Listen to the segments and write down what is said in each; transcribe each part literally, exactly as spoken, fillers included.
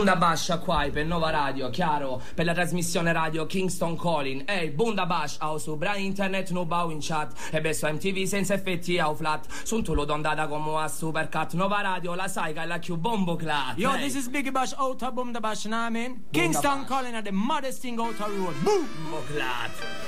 Bunda Bash qua per Nova Radio, chiaro, per la trasmissione radio Kingston Calling. Ehi, hey, Bunda Bash, au subra internet, no bau in chat. E beso M T V senza effetti au flat. Sunt tu lo dondata come a Supercat. Nova Radio, la sai che la più bombo clat. Yo, hey. This is Biggie Bash out of Bunda Bash, know what I mean? Kingston Calling at the maddest thing out of road. Boom! Bombo clat.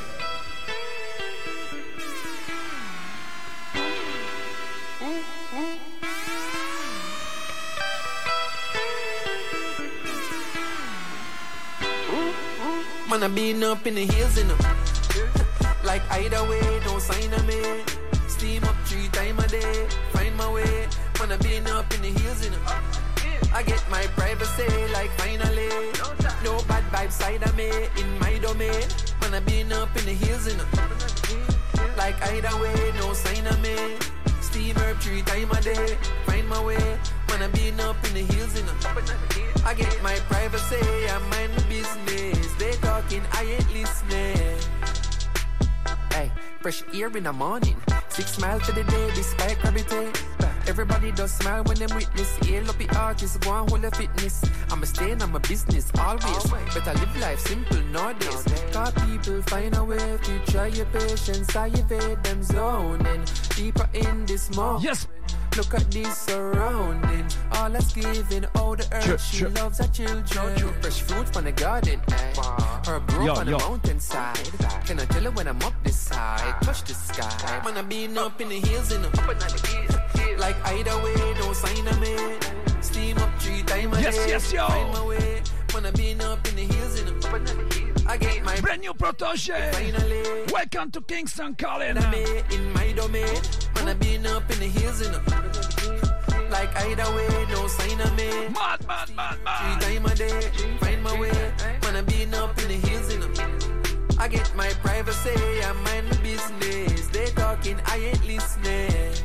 Man, I been up in the hills, you know. Like either way, no sign of me. Steam up three times a day, find my way. Man, I been up in the hills, you know. I get my privacy, like finally. No bad vibes side of me, in my domain. Man, I been up in the hills, you know. Like either way, no sign of me. Steam up three times a day, find my way. Man, I been up in the hills, you know. I get my privacy, I mind my business. They talking, I ain't listening. Hey, fresh air in the morning. Six miles to the day, despite gravity. Everybody does smile when them witness. Hail up the artists, go and hold the fitness. I'ma stay on my business, always. Better live life simple nowadays. Cause people find a way to try your patience. I evade them zoning. Deeper in this moment. Yes. Look at this surrounding. All that's giving, all the earth. Ch- she ch- loves her children. Fresh fruit from the garden. Her grow yo, on yo. the mountainside. Can I tell her when I'm up this side? Touch the sky. Man, I been up in the hills, you know. Like either way, no sign of me. Steam up three times a yes, day. Yes, yo. Find my way. Man, I been up in the hills, you know. I get my brand new protege. Finally. Welcome to Kingston Calling. In my domain. Man, I been up in the hills, you know. Like either way, no sign of me. Mad, mad, mad, mad. Three times a day, find my way. Man, I been up in the hills, you know. I get my privacy, I mind my business. They talking, I ain't listening.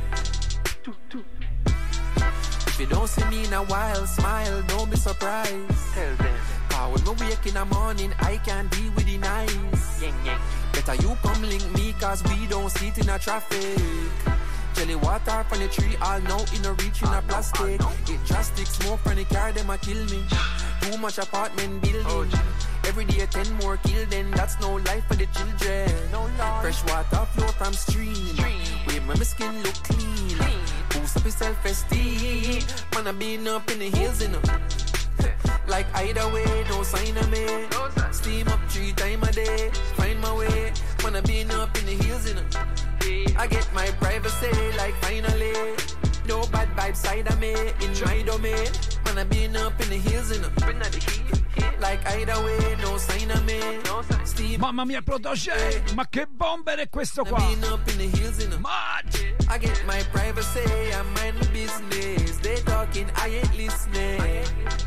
If you don't see me in a while, smile, don't be surprised. Tell them. Cause when we wake in the morning, I can't deal with the nice. Yeah, yeah. Better you come link me, cause we don't sit in a traffic. Jelly water from the tree, all now in a reach in a plastic. It drastic smoke from the car, them a kill me. Too much apartment building. Every day ten more kill, then that's no life for the children. No fresh water flow from stream. Where my skin look clean. Boost up your self-esteem. Man, I been up in the hills, you know. Like either way, no sign of me. Steam up three times a day, find my way. Man, I been up in the hills, you know. I get my privacy, like finally. No bad vibes side of me, in my domain. Man, I been up in the hills, you know. Like either way, no sign of me. Steam. Mamma mia, protege, ma che bomber è questo qua? I been up in the hills, you know. I get my privacy, I mind my business. They talking, I ain't listening.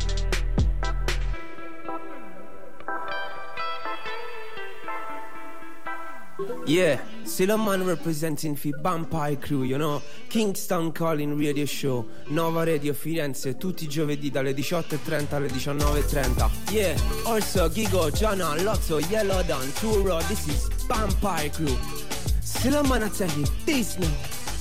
Yeah, still a man representing for Vampire Crew, you know. Kingston Calling Radio Show, Nova Radio Firenze, tutti i giovedì dalle diciotto e trenta alle diciannove e trenta. Yeah, also Gigo, Gianna, Lotto, Yellow Dan, Turo, this is Vampire Crew. Still a man I tell you this now.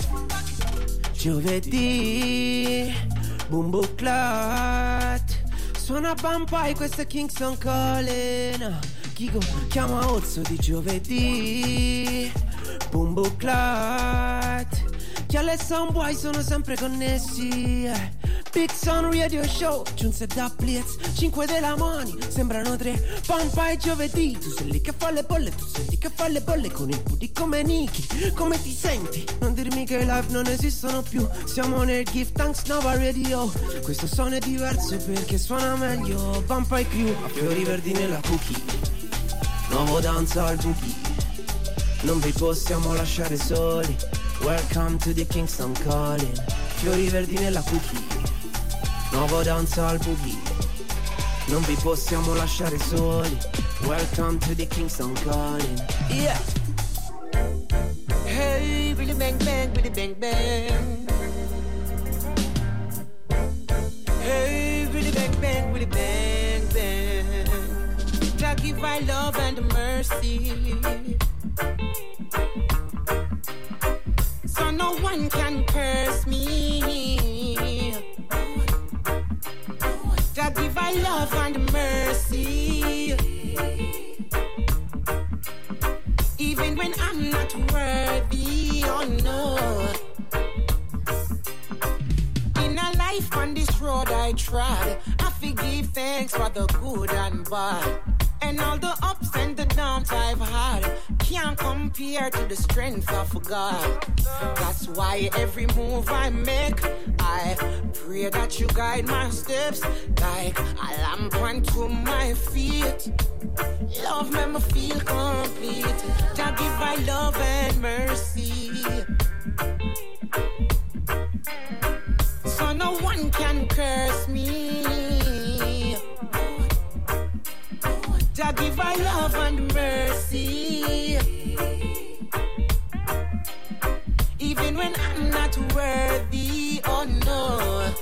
Giovedì, Bumbo Clat, suona Vampire, questo è Kingston Calling. Gigo, chiama Ozzo di giovedì, Bumbo Clat, Chiale e Soundboy sono sempre connessi, eh. Big Sound Radio Show, giunse da Blitz, cinque della mani, sembrano tre. Vampire giovedì, tu sei lì che fa le bolle, tu sei lì che fa le bolle con il pudi come Nicky. Come ti senti? Non dirmi che i live non esistono più, siamo nel Give Thanks Nova Radio. Questo suono è diverso perché suona meglio. Vampire Crew, a fiori verdi nella cookie, nuovo danza al boogie, non vi possiamo lasciare soli. Welcome to the Kingston Calling. Fiori verdi nella cookie, nuovo danza al boogie, non vi possiamo lasciare soli. Welcome to the Kingston Calling. Yeah. Hey, really bang bang, really bang bang. Hey, really bang bang, really bang bang. God give our love and mercy, so no one can curse me. God give our love love and mercy. Even when I'm not worthy, oh no. In a life on this road I trod, I forgive thanks for the good and bad. And all the ups and the downs I've had can't compare to the strength of God. That's why every move I make, I pray that you guide my steps like a lamp unto my feet. Love make me feel complete. Jah give my love and mercy, so no one can curse me. Jah give I love and mercy, even when I'm not worthy, oh no.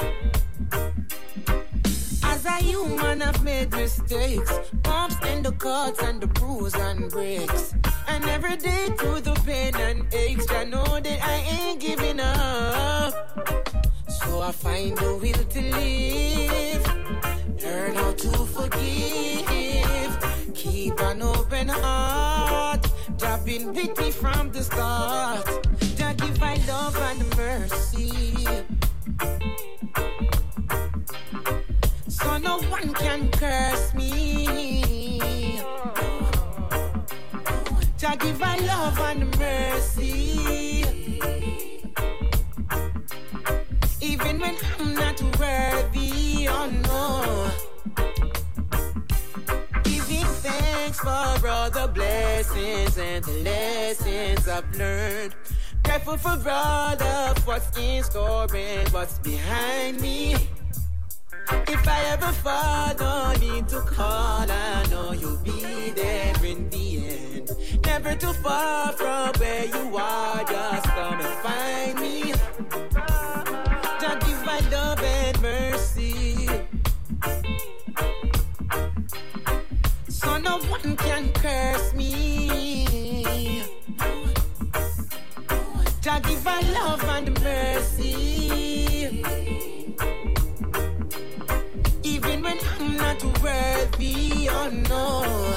As a human I've made mistakes, bumps and the cuts and the bruise and breaks. And every day through the pain and aches, I know that I ain't giving up. So I find the will to live, learn how to forgive, keep an open heart. Jah been with me from the start. Jah give my love and mercy, so no one can curse me. Jah give my love and mercy, even when I'm not worthy, oh no. Giving thanks for all the blessings and the lessons I've learned. Grateful for all of what's in store and what's behind me. If I ever fall, no need to call, I know you'll be there in the end. Never too far from where you are, just come and find me. Jah give my love and mercy, so no one can curse me. Jah give my love and mercy, even when I'm not worthy, oh no.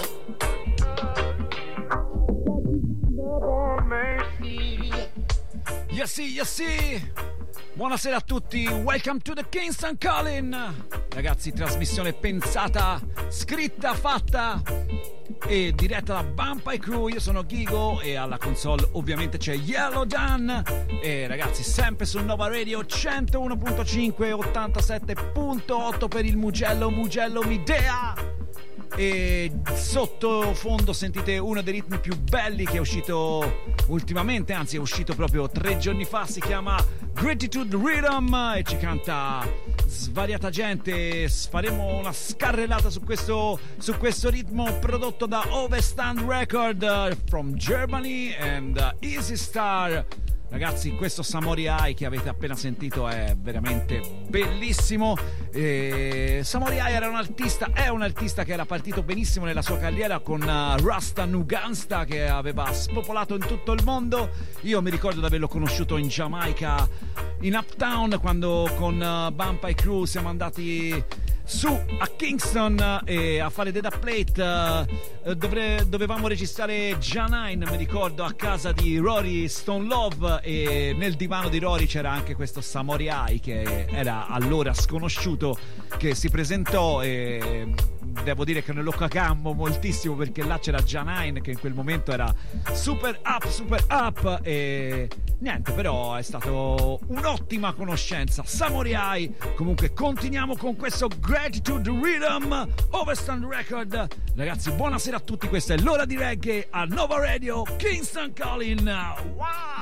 Love and mercy. Yes, sì, yes, sì. Buonasera a tutti, welcome to the Kingston Calling. Ragazzi, trasmissione pensata, scritta, fatta e diretta da Vampire Crew. Io sono Gigo e alla console ovviamente c'è Yellow Dan. E ragazzi, sempre su Nova Radio centouno virgola cinque, ottantasette virgola otto per il Mugello, Mugello Midea. E sottofondo sentite uno dei ritmi più belli che è uscito ultimamente, anzi è uscito proprio tre giorni fa, si chiama Gratitude Rhythm e ci canta svariata gente. Faremo una scarrellata su questo, su questo ritmo prodotto da Overstand Record uh, from Germany and uh, Easy Star. Ragazzi, questo Samurai Eye che avete appena sentito è veramente bellissimo. E Samurai era un artista, è un artista che era partito benissimo nella sua carriera con uh, Rasta Nugansta, che aveva spopolato in tutto il mondo. Io mi ricordo di averlo conosciuto in Giamaica, in Uptown, quando con uh, Vampire Crew siamo andati su a Kingston e a fare Data Plate. uh, dovre- dovevamo registrare Janine, mi ricordo, a casa di Rory Stone Love, e nel divano di Rory c'era anche questo Samurai che era allora sconosciuto, che si presentò e devo dire che non lo cagammo moltissimo perché là c'era Janine che in quel momento era super up, super up e niente, però è stato un'ottima conoscenza. Samurai. Comunque continuiamo con questo Gratitude Rhythm, Overstand Record. Ragazzi, buonasera a tutti, questa è l'ora di reggae a Nova Radio, Kingston Calling. Wow!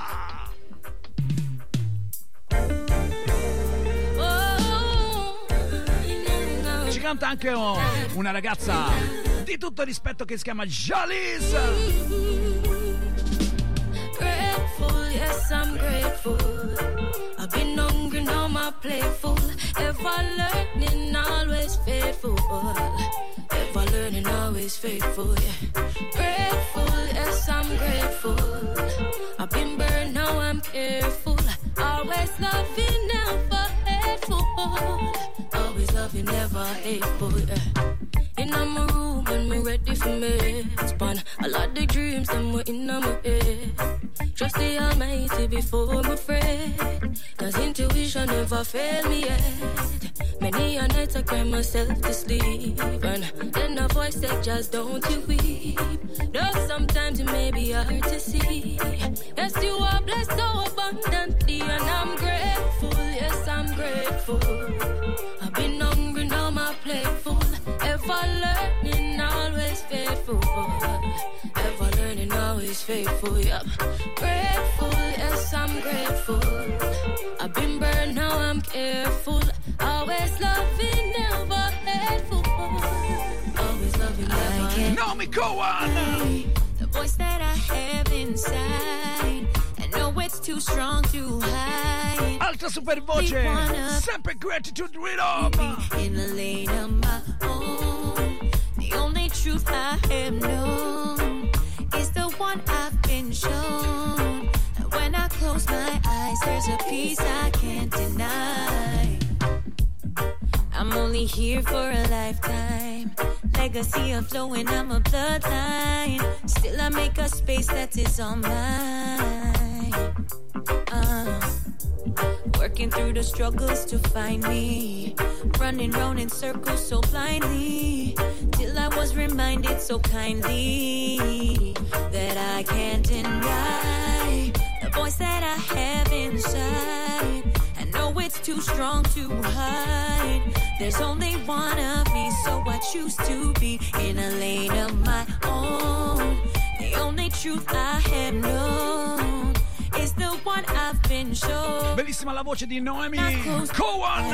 Ci canta anche una ragazza di tutto rispetto che si chiama Jalise. Grateful, yes I'm grateful. I've been hungry, now my plate full. Ever learning, always faithful. Ever learning, always faithful, yeah. Grateful, yes I'm grateful. I've been burned, now I'm careful. Always loving, never hateful. Always Always loving, never hateful. Yeah. In my room and me ready for me. Span a lot of dreams and we're in my head. Trust the Almighty before I'm afraid. Cause intuition never failed me yet. Many a night I cry myself to sleep. And then a voice said, just don't you weep. Though sometimes it may be hard to see. Yes, you are blessed so abundantly. And I'm grateful, yes, I'm grateful. I've been hungry, now my plate full. Ever learning, always faithful. Ever learning, always faithful, yep. Grateful, yes, I'm grateful. I've been burned, now I'm careful. Always loving, never hateful. Always loving, never hateful. Naomi Cowan! The voice that I have inside, I know it's too strong to hide. Alta super voce, sempre gratitude rhythm. In a lane of my own. The only truth I have known is the one I've been shown. And when I close my eyes, there's a peace I can't deny. I'm only here for a lifetime. Legacy of flowing, I'm a bloodline. Still I make a space that is all mine. Uh, working through the struggles to find me. Running round in circles so blindly. Till I was reminded so kindly that I can't deny the voice that I have inside. I know it's too strong to hide. There's only one of me, so I choose to be in a lane of my own. The only truth I have known is the one I've been shown. Bellissima la voce di Naomi Cowan.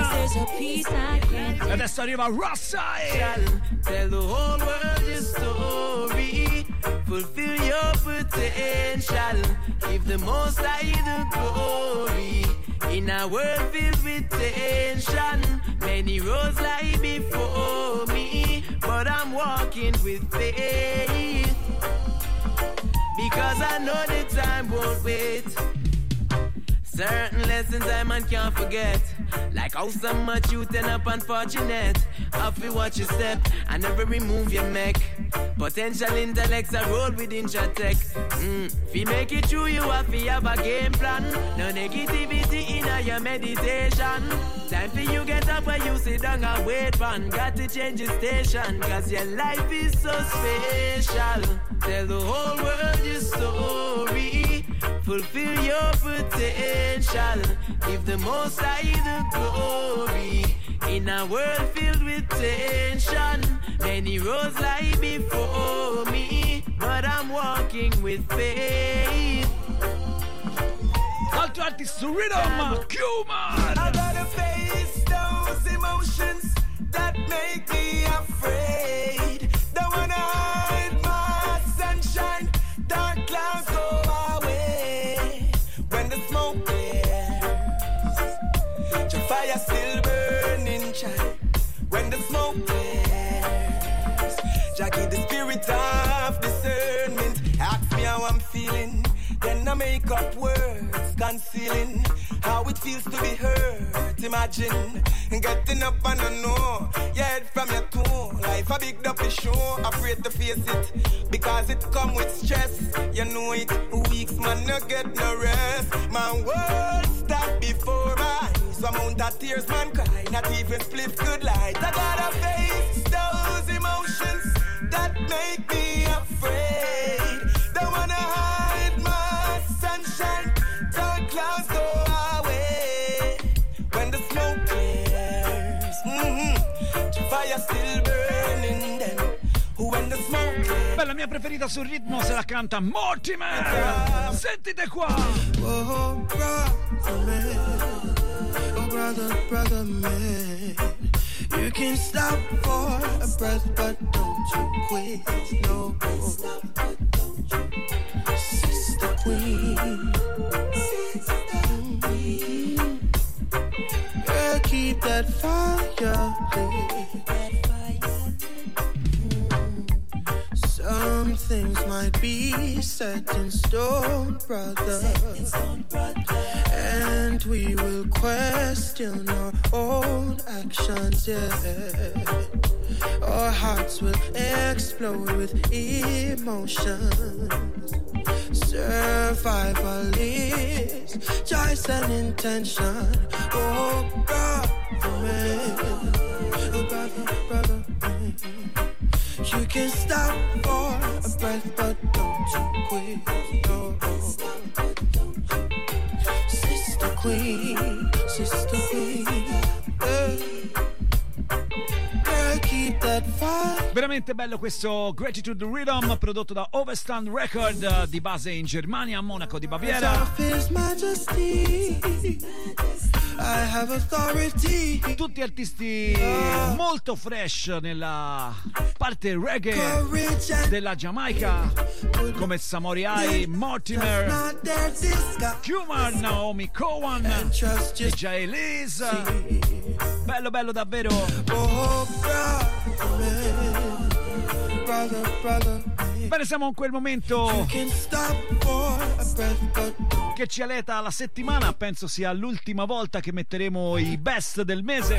E adesso arriva Rossai. Tell the whole world your story. Fulfill your potential. Give the Most High the glory. In a world filled with tension, many roads lie before me, but I'm walking with faith, because I know the time won't wait. Certain lessons I man can't forget, like how so much you turn up unfortunate. Have to watch your step and never remove your neck. Potential intellects are rolled with Intratech. Mm. If you make it true, you have to have a game plan. No negativity in your meditation. Time for you get up where you sit down and wait man. Got to change your station, cause your life is so special. Tell the whole world your story. Fulfill your potential. Give the Most High the glory. In a world filled with tension, many roads lie before me, but I'm walking with faith. Altro artist su rhythm, Cuman. I gotta face those emotions that make me afraid. Don't wanna hide my sunshine, dark clouds go away. When the smoke clears, your fire still burning, child. When the smoke clears, Jackie, the spirit of discernment, ask me how I'm feeling, then I make up words, concealing how it feels to be hurt. Imagine getting up and I know your head from your toe. Life a big up show, afraid to face it, because it come with stress. You know it, weeks man no get no rest. My world stop before my eyes. Amount of tears man cry, not even split good light. I gotta face those emotions that make me afraid. Don't wanna hide my sunshine, dark clouds go away. When the smoke clears, mm-hmm, fire still burning then. When the smoke clears. Beh, la mia preferita sul ritmo se la canta Mortimer. Sentite qua. Oh, brother man, oh brother, brother man, you can stop for a breath, but don't you quit, no. Sister Queen, girl, keep that fire lit. Something things might be set in stone, brother. Set in stone, brother. And we will question our own actions, yeah. Our hearts will explode with emotions. Survival is choice and intention. Oh, brother, man. Oh, brother, brother, man. You can stop for a breath, but don't you quit. Oh, sister queen, sister queen. Hey. Girl, keep that fire. Veramente bello questo Gratitude Rhythm, prodotto da Overstand Record, di base in Germania, a Monaco di Baviera. Tutti artisti molto fresh nella parte reggae della Giamaica, come Samori Ai, Mortimer, Kumar, Naomi Cowan e Jay Elise. Bello bello davvero. Bene, siamo in quel momento che ci aleta la settimana. Penso sia l'ultima volta che metteremo i best del mese.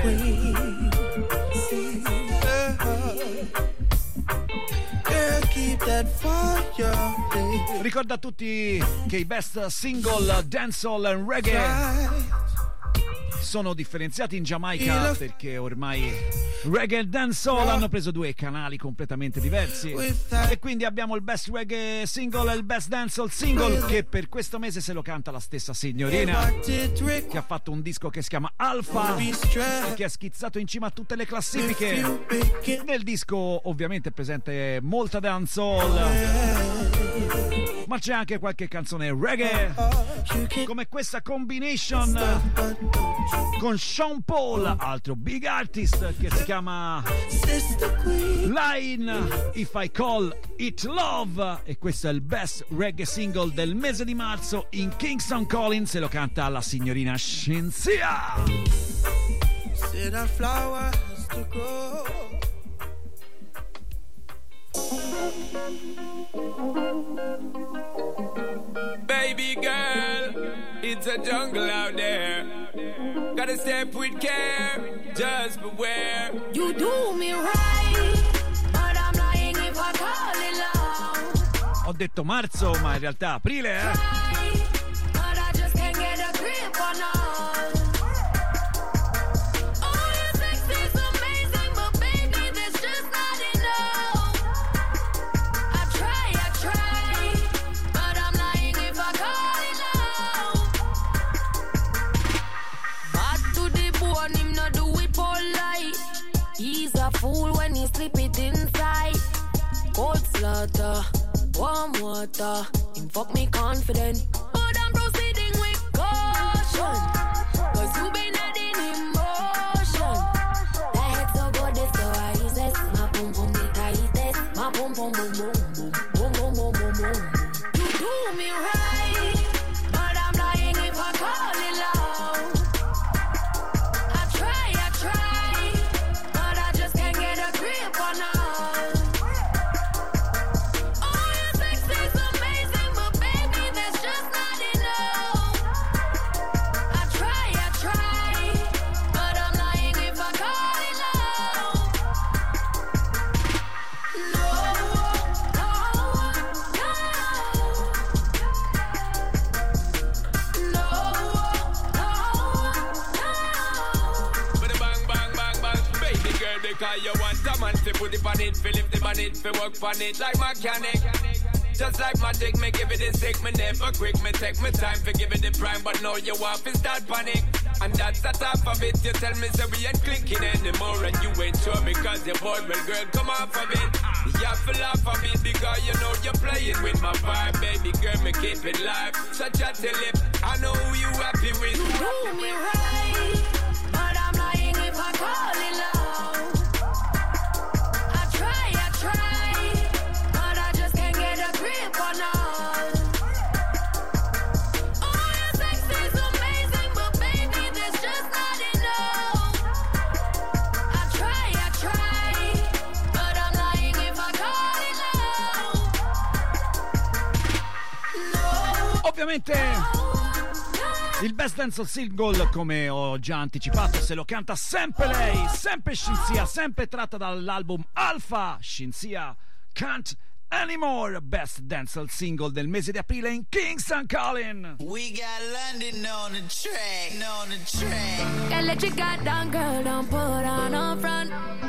Ricordo a tutti che i best single dancehall and reggae sono differenziati in Giamaica, perché ormai reggae e dancehall hanno preso due canali completamente diversi, e quindi abbiamo il best reggae single e il best dancehall single, che per questo mese se lo canta la stessa signorina, che ha fatto un disco che si chiama Alpha e che è schizzato in cima a tutte le classifiche. Nel disco ovviamente è presente molta dancehall, ma c'è anche qualche canzone reggae, come questa combination con Sean Paul, altro big artist, che si chiama Line If I Call It Love, e questo è il best reggae single del mese di marzo in Kingston Calling, se lo canta la signorina Scienzia. Said a flower has to grow. Baby girl, it's a jungle out there. Gotta step with care, just beware. You do me right, but I'm lying if I call it love. Ho detto marzo, ma in realtà aprile, eh? Right, but I just can't get a grip on all. Oh, your sex is amazing, but baby, there's just not enough. I try, I try, but I'm lying if I call it love. Bad to the bone, him not do it polite. He's a fool when he slip it inside. Cold slaughter, warm water, him fuck me confident, but I'm proceeding with caution, cause you been adding emotion. That head so good, it's so ices. My boom boom the tightest. My boom boom boom boom boom boom boom boom boom boom. You do me right, but I'm lying if I call it love. I try, I try, but I just can't get a grip on all. Oh, your sex is amazing, but baby, there's just not enough. I try, I try, but I'm lying if I call it love. No, no, no, no, no. With a bang, bang, bang, bang, baby girl, because you want a man to put it on it, feel if the man it, feel work on it like mechanic. Just like magic, me give it a stick, me never quick, me take my time for give it the prime, but now you want to start panic. And that's the top of it, you tell me so we ain't clicking anymore, and you ain't sure because you're bored, well girl, come off of it. You have to laugh of it because you know you're playing with my vibe, baby girl, me keep it live. Such a tell I know who you happy with. You do me right, but I'm lying if I call it love. I try, I try, but I just can't get a grip on all. Oh, your sex is amazing, but baby, there's just not enough. I try, I try, but I'm lying if I call it love. Ovviamente il best dancehall single, come ho già anticipato, se lo canta sempre lei, sempre Shinsia, sempre tratta dall'album Alpha. Shinsia, Can't Anymore, best dancehall single del mese di aprile in Kingston Calling. We got London on the track, on the track. Can't let you got down, girl, don't put on up front.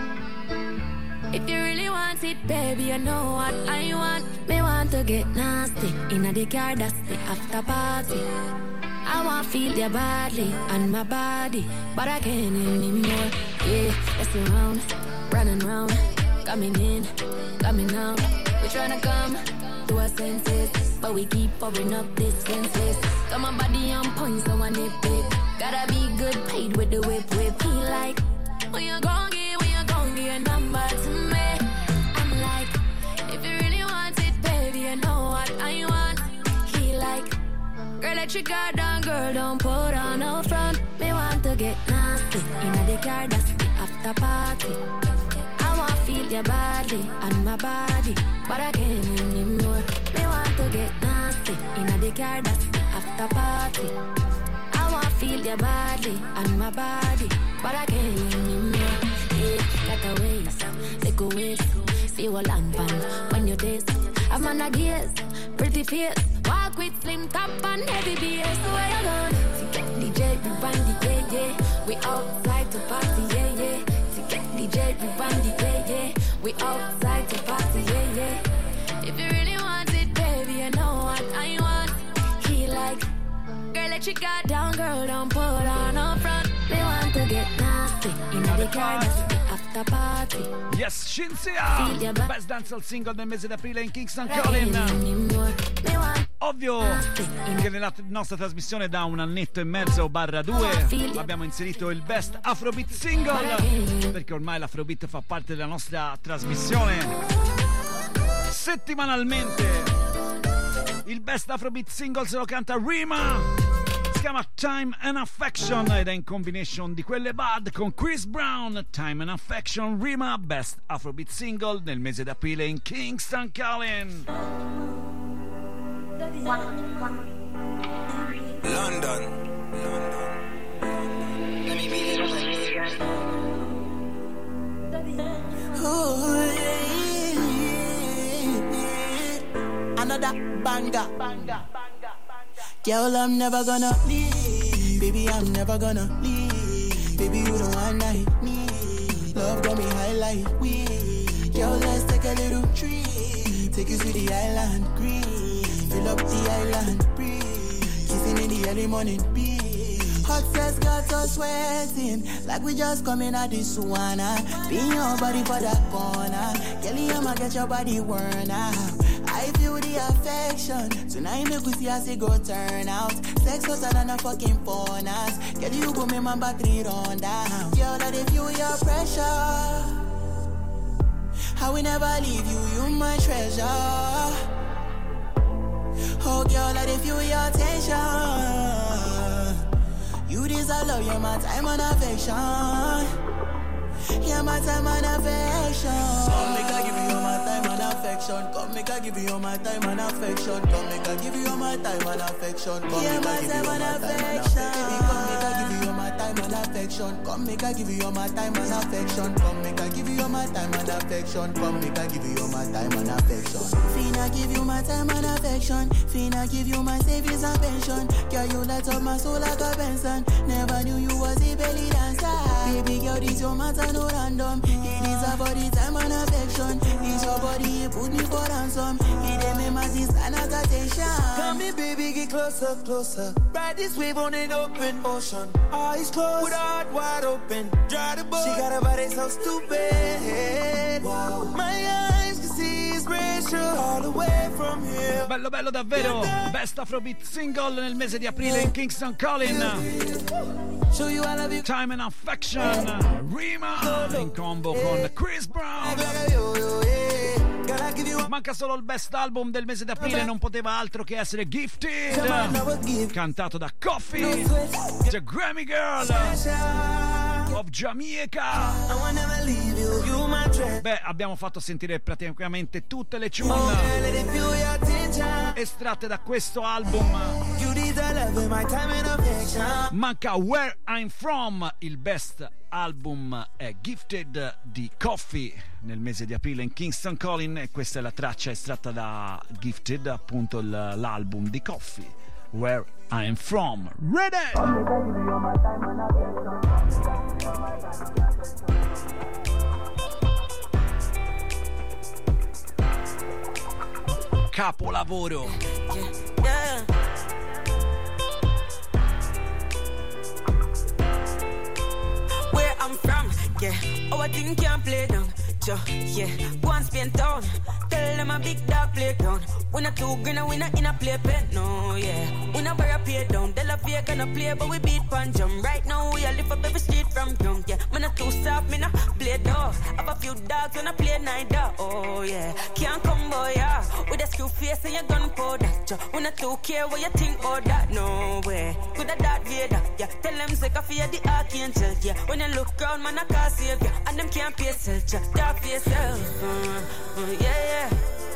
If you really want it, baby, you know what I want. Me want to get nasty, inna the car, that's the after party. I want to feel your body and my body, but I can't anymore. Yeah, let's around, running round, coming in, coming out. We tryna come to our senses, but we keep pouring up distances. Got my body on point, so I nip it. Gotta be good, paid with the whip, whip. He like, when you gon' get, when you gon' get a number to me. I'm like, if you really want it, baby, you know what I want. He like, girl, let your guard down, girl, don't put on no front. Me want to get nasty, inna the car, that's the after party. I want to feel your body and my body, but I can't anymore. Me want to get nasty, inna the car, that's the after party. I want to feel your body and my body, but I can't anymore. Yeah, like a waist, take a waist, see what land pan when you taste. I'm on a gears, pretty face. Walk with slim top and heavy bass. Where you going? Get D J, we bandy, yeah, yeah. We outside to party, yeah, yeah. Get D J, we bandy, yeah, yeah. We outside to party, yeah, yeah. If you really want it, baby, you know what I want. He like, girl, let your guard down, girl, don't put on up front. They want to get nasty, in the car, that's the after party. Yes, Shinsia, best dancehall single del mese d'aprile in Kingston Calling. Ovvio che nella nostra trasmissione da un annetto e mezzo barra due abbiamo inserito il best Afrobeat single, perché ormai l'Afrobeat fa parte della nostra trasmissione settimanalmente. Il best Afrobeat single se lo canta Rima, si chiama Time and Affection ed è in combination di quelle bad con Chris Brown. Time and Affection, Rima, best Afrobeat single nel mese d'aprile in Kingston Calling. London. Oh, another banger. Girl, I'm never gonna leave. Baby, I'm never gonna leave. Baby, you the one I need. Love got me high like weed. Girl, let's take a little trip. Take you to the island green. Fill up the island breeze. Kissing in the early morning breeze. Hot sex got us sweating like we just coming out this sauna. Be your body for that corner. Kelly, I'ma get your body worn out. I feel the affection. Tonight make we see as it go turn out. Sex hotter than a fucking bonus. Kelly, you go make my battery run down. Girl, that they feel your pressure. I will never leave you, you my treasure. Oh girl, I feel your tension. You deserve love, you're my time and affection. You're my time and affection. Come make I give you all my time and affection. Come make I give you all my time and affection. Come make I give you all my time and affection. Come make I give you all my time and affection. Come make I give you all my time and affection. Come make I give you all my time and affection. Come make I give you all my time and affection. Finna give you my time and affection. Finna give you my savings and pension. Girl, you light up my soul like a Benson. Never knew you was a belly dancer. Baby girl, this your matter no random. It is about the time and affection. It's your body, you put me for ransom. It ain't me my sister and attention. Come here, baby, get closer, closer. Ride this wave on an open ocean. Eyes closed, with her heart wide open. Dry the boat. She got a body so stupid. Wow. My eyes can see is gracious all the way from here. Bello bello davvero. Best Afrobeat single nel mese di aprile in Kingston Calling. Show you I love you. Time and Affection, Rima in combo con Chris Brown. Manca solo il best album del mese d'aprile, non poteva altro che essere Gifted, cantato da Coffee, The Grammy Girl of Jamaica. I will never leave you, you, you my treasure. Beh, abbiamo fatto sentire praticamente tutte le tune Oh, girl, let it feel your attention. estratte da questo album. You deserve love in my time and affection. Manca Where I'm From, il best album è Gifted di Coffee nel mese di aprile in Kingston Calling, e questa è la traccia estratta da Gifted, appunto il, l'album di Coffee, Where I'm From. Ready? Capolavoro. Yeah, yeah. Where I'm from, yeah. Oh, I think can't play down. Joe, yeah. Go and spend town. Tell them a big dog playground. We not too green and we not in a play pen, no, yeah. We not bury a play down. They love we gonna play, but we beat pan jump. Right now we a lift up every street from ground, yeah. Me not too soft, me not play dog. Have a few dogs when I play night dog, oh yeah. Can't come boy, yeah. With a screw face and your gun powder. Joe, we not too care what you think about that, no way. Could a Darth Vader, yeah. Tell them say coffee at the archangel, yeah. When you look around, man, I can't save ya. And them can't pay self, yeah. Dark for yourself, uh, uh, yeah, yeah.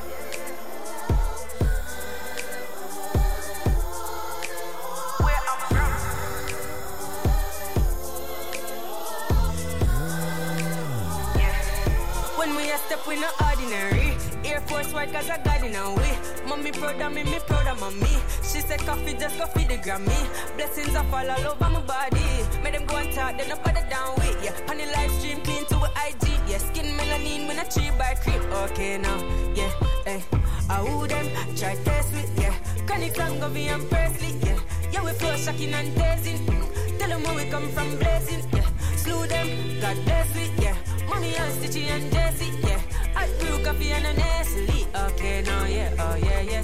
When we a step, we not ordinary. Air Force white cause I got in a way. Mommy proud of me, me proud of mommy. She said coffee just go feed the Grammy. Blessings are fall all over my body. Make them go and talk, then up the down with ya. On the live stream, clean to a I G. Yeah, skin melanin when I cheap by creep. Okay now, yeah, hey. I who them try test with, yeah. Chronic and Govey and Presley, yeah. Yeah, we flow shocking and tasing. Tell them where we come from blazing, yeah. Slew them, God bless it, yeah. Mommy and Stitchy and Jessie, yeah. I brew coffee and a Nestle. Okay, now, yeah, oh, yeah, yeah.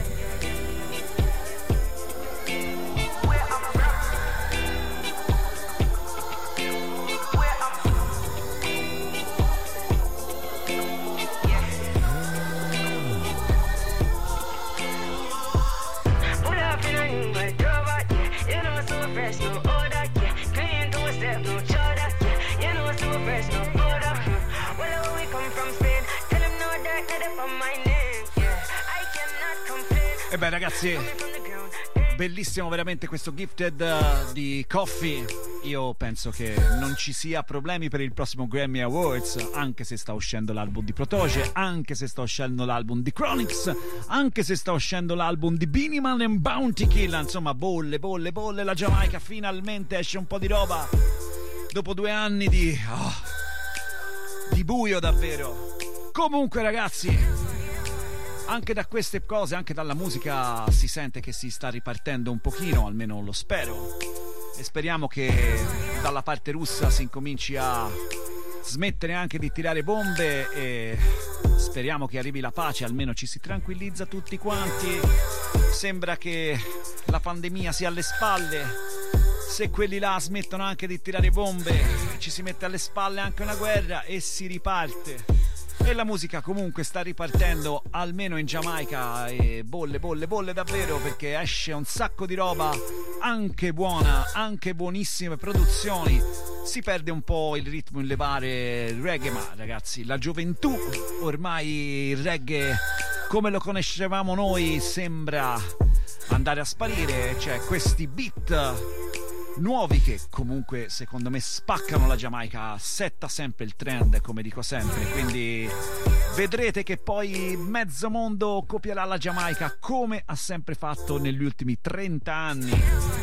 Where I'm from. Where I'm from. Yeah. Pull up in a new white robot, yeah. You know, so fresh, no order, yeah. Clean to a step, no charter, yeah. You know, so fresh, no order. Well, we come from Spain. Tell them no that, that up on my name. Yeah, I cannot complain. E beh ragazzi, bellissimo veramente questo Gifted uh, di Coffee. Io penso che non ci sia problemi per il prossimo Grammy Awards, anche se sta uscendo l'album di Protoje, anche se sta uscendo l'album di Chronix, anche se sta uscendo l'album di Beenie Man and Bounty Killer. Insomma, bolle, bolle, bolle, la Giamaica finalmente esce un po' di roba dopo due anni di... Oh, di buio davvero. Comunque ragazzi, anche da queste cose, anche dalla musica si sente che si sta ripartendo un pochino, almeno lo spero, e speriamo che dalla parte russa si incominci a smettere anche di tirare bombe e speriamo che arrivi la pace, almeno ci si tranquillizza tutti quanti. Sembra che la pandemia sia alle spalle. Se quelli là smettono anche di tirare bombe, ci si mette alle spalle anche una guerra e si riparte. E la musica comunque sta ripartendo, almeno in Giamaica, e bolle, bolle, bolle davvero, perché esce un sacco di roba, anche buona, anche buonissime produzioni. Si perde un po' il ritmo in levare il reggae, ma ragazzi, la gioventù, ormai il reggae come lo conoscevamo noi sembra andare a sparire. C'è questi beat nuovi che comunque secondo me spaccano la Giamaica, setta sempre il trend, come dico sempre, quindi vedrete che poi mezzo mondo copierà la Giamaica come ha sempre fatto negli ultimi trenta anni.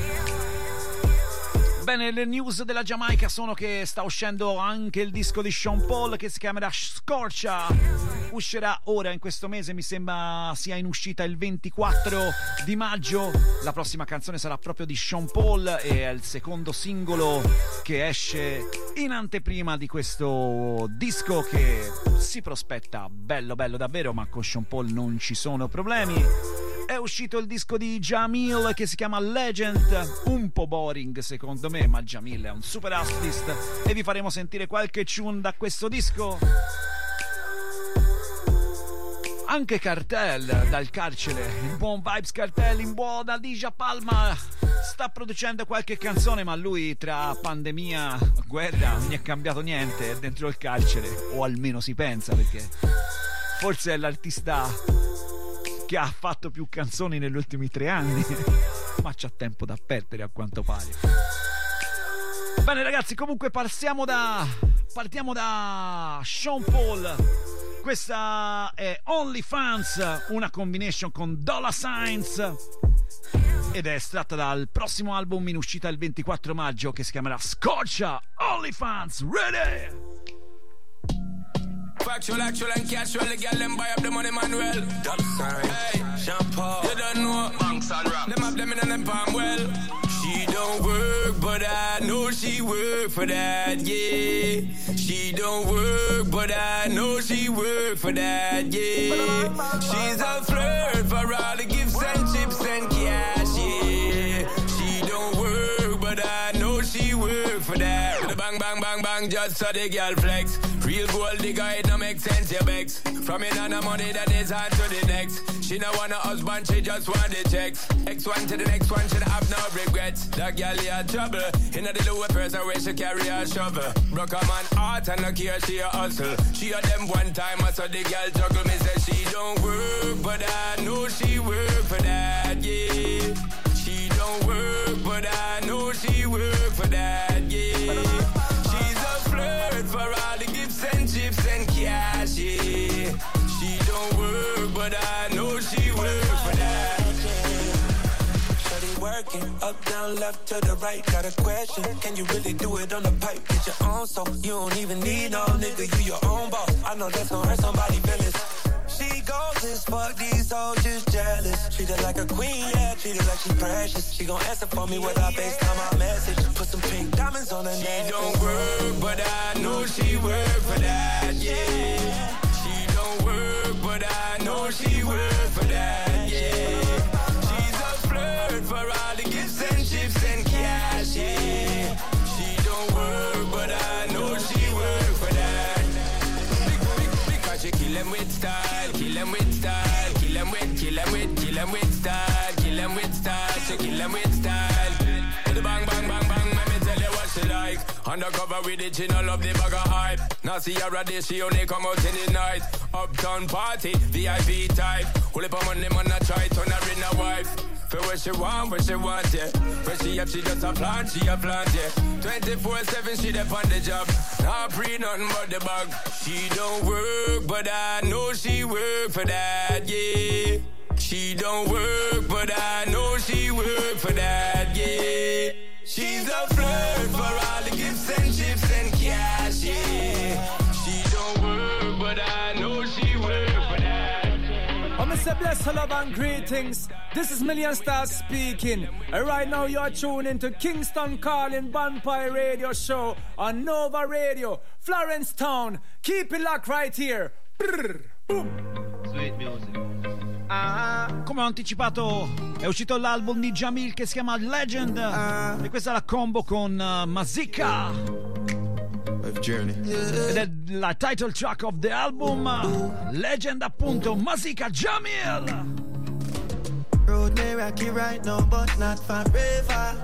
Bene, le news della Giamaica sono che sta uscendo anche il disco di Sean Paul che si chiamerà Scorcha. Uscirà ora in questo mese, mi sembra sia in uscita il ventiquattro di maggio. La prossima canzone sarà proprio di Sean Paul e è il secondo singolo che esce in anteprima di questo disco che si prospetta bello bello davvero, ma con Sean Paul non ci sono problemi. È uscito il disco di Jamil che si chiama Legend, un po' boring secondo me, ma Jamil è un super artist e vi faremo sentire qualche tune da questo disco. anche Cartel dal carcere, il buon Vibes Cartel in buona Dija Palma sta producendo qualche canzone, ma lui tra pandemia, guerra non gli è cambiato niente, è dentro il carcere, o almeno si pensa, perché forse è l'artista che ha fatto più canzoni negli ultimi tre anni ma c'ha tempo da perdere a quanto pare. Bene ragazzi, comunque partiamo da partiamo da Sean Paul. Questa è OnlyFans, una combination con Dolla Signs, ed è estratta dal prossimo album in uscita il ventiquattro maggio che si chiamerà Scorcia. OnlyFans, ready? Factual, actual and casual, the girl them buy up the money manual. Dollar sign, hey, Sean Paul, you don't know, banks and rap. Them have them in and them palm well. She don't work, but I know she work for that, yeah. She don't work, but I know she work for that, yeah. She's a flirt for all the gifts and chips and cash, yeah. She don't work, but I know she work for that. With the bang, bang, bang, bang, just so the girl flex. Real gold digger, it no make sense, you begs. From in on the money that is hard to the next. She no want a husband, she just want the checks. X one to the next one, she have no regrets. That girl had trouble, in the lower person where she carry a shovel. Broke a man heart and no care, she a hustle. She a them one time, I saw the girl juggle. Me say she don't work, but I know she work for that, yeah. She don't work, but I know she work for that, yeah. She's a flirt for all the gifts and chips and cash, yeah. She don't work, but I know she work for that. Shawty working, up, down, left, to the right. Got a question, can you really do it on the pipe? Get your own so you don't even need no nigga, you your own boss. I know that's gonna hurt somebody's feelings. She goes as fuck, these hoes just jealous. Treat her like a queen, yeah, treat her like she precious. She gon' answer for me with her FaceTime my message. Put some pink diamonds on her neck. She don't work, but I know she work for that, yeah. She don't work, but I know she work for that, yeah. She's a flirt for all the gifts and chips and cash, yeah. She don't work, but I know she work for that. Because she kill them with style, kill them with style, kill them with, kill them with, kill them with style, kill them with style, she kill them with style. With the bang, bang, bang, bang, let me tell you what she like. Undercover with it, she no love the bag of hype. Now see her a day, she only come out in the night. Uptown party, V I P type. Hold up on money, man, I try, turn her in a wife. For what she want, what she want, yeah. Where she up, she just a plant, she a plant, yeah. twenty-four seven, she dep on the job. Not free, nothing but the bag. She don't work, but I know she work for that, yeah. She don't work, but I know she work for that, yeah. She's a flirt for all the gifts and chips and cash, yeah. She don't work, but I know she work for that. Oh, Mister Bless, hello and greetings. This is Million Stars speaking. And right now you are tuned into Kingston Calling Vampire Radio Show on Nova Radio, Florence Town. Keep it locked right here. Brrr, boom. Sweet music. Ah, come ho anticipato, è uscito l'album di Jamil che si chiama Legend, ah, e questa è la combo con uh, Mazika. Journey. Ed è la title track of the album, uh, Legend appunto, Mazika Jamil. Road may rocky right now, but not forever.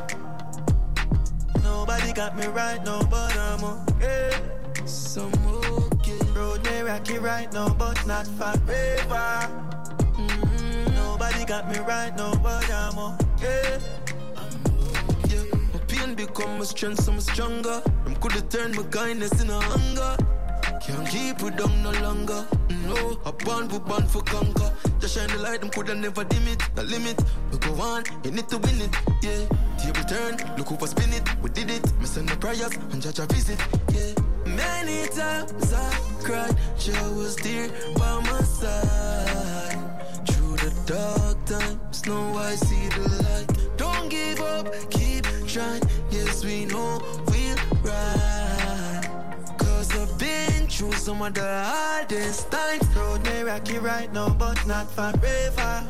Nobody got me right now, but I'm okay. Some okay. Road may rocky right now, but not forever. Mm-hmm. Nobody got me right now, but I'm okay. Yeah, my pain become my strength, so I'm stronger. I'm coulda turned my kindness into hunger. Can't keep it down no longer. No, I born, we born for conquer. Just shine the light, them coulda never dim it. The limit, we go on, you need to win it. Yeah, table turn, look who for spin it. We did it, me send the prayers and judge a visit. Yeah, many times I cried, she was there by my side. Through the dark times, now I see the light. Don't give up, keep trying. Yes, we know we'll ride. Cause I've been through some of the hardest times. Road may rocky right now, but not forever.